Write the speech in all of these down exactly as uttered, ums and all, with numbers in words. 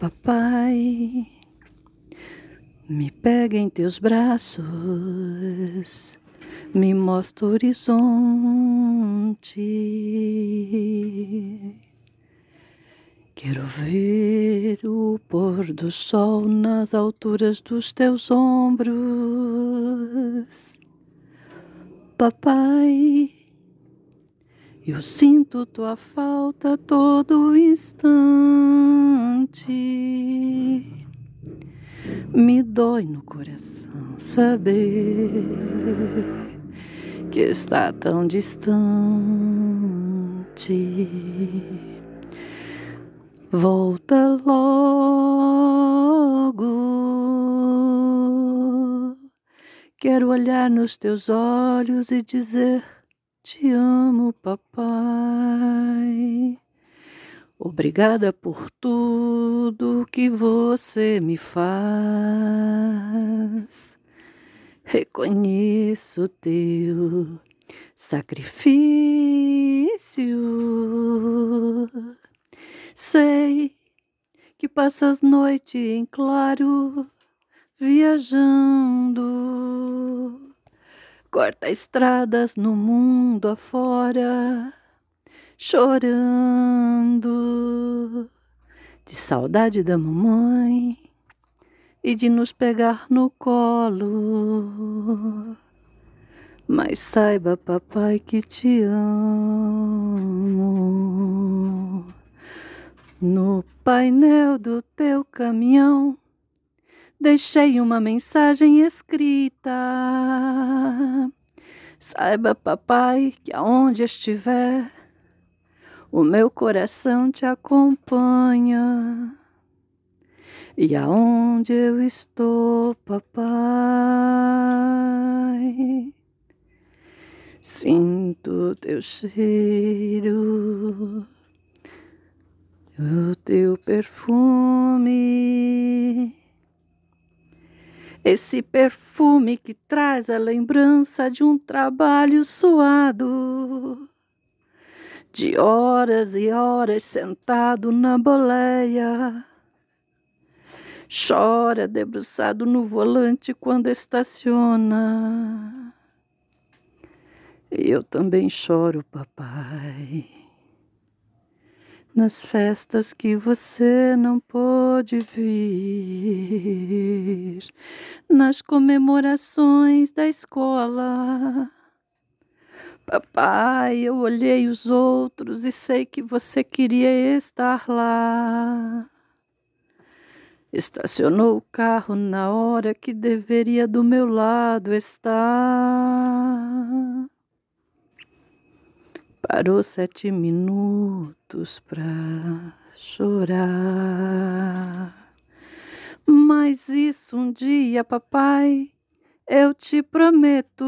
Papai, me pega em teus braços, me mostra o horizonte. Quero ver o pôr do sol nas alturas dos teus ombros. Papai, eu sinto tua falta a todo instante. Me dói no coração saber que está tão distante. Volta logo. Quero olhar nos teus olhos e dizer: te amo, papai. Obrigada por tudo que você me faz. Reconheço teu sacrifício. Sei que passas noite em claro viajando. Corta estradas no mundo afora, chorando de saudade da mamãe e de nos pegar no colo. Mas saiba, papai, que te amo. No painel do teu caminhão deixei uma mensagem escrita. Saiba, papai, que aonde estiver, o meu coração te acompanha. E aonde eu estou, papai, sinto teu cheiro, o teu perfume. Esse perfume que traz a lembrança de um trabalho suado, de horas e horas sentado na boleia. Chora debruçado no volante quando estaciona. E eu também choro, papai, nas festas que você não pôde vir, nas comemorações da escola. Papai, eu olhei os outros e sei que você queria estar lá. Estacionou o carro na hora que deveria do meu lado estar. Parou sete minutos pra chorar. Mas isso um dia, papai, eu te prometo.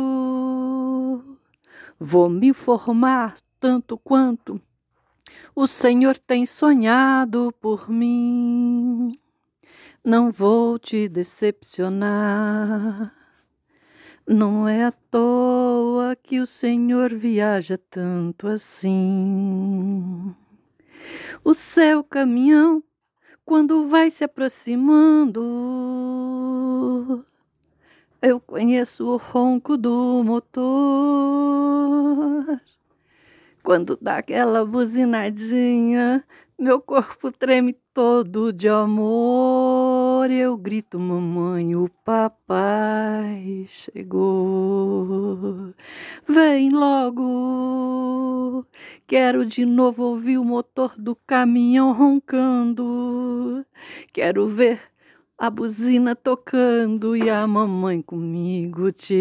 Vou me formar tanto quanto o Senhor tem sonhado por mim. Não vou te decepcionar. Não é à toa que o Senhor viaja tanto assim. O seu caminhão, quando vai se aproximando, eu conheço o ronco do motor. Quando dá aquela buzinadinha, meu corpo treme todo de amor. Eu grito, mamãe, o papai chegou. Vem logo, quero de novo ouvir o motor do caminhão roncando. Quero ver a buzina tocando e a mamãe comigo te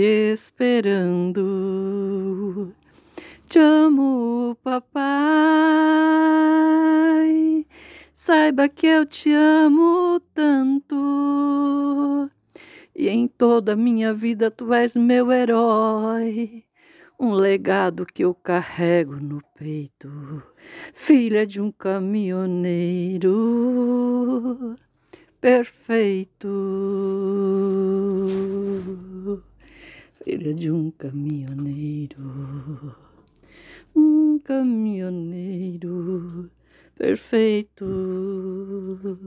esperando. Te amo, papai, saiba que eu te amo tanto. E em toda a minha vida tu és meu herói, um legado que eu carrego no peito, filha de um caminhoneiro perfeito. Filha de um caminhoneiro, um caminhoneiro perfeito.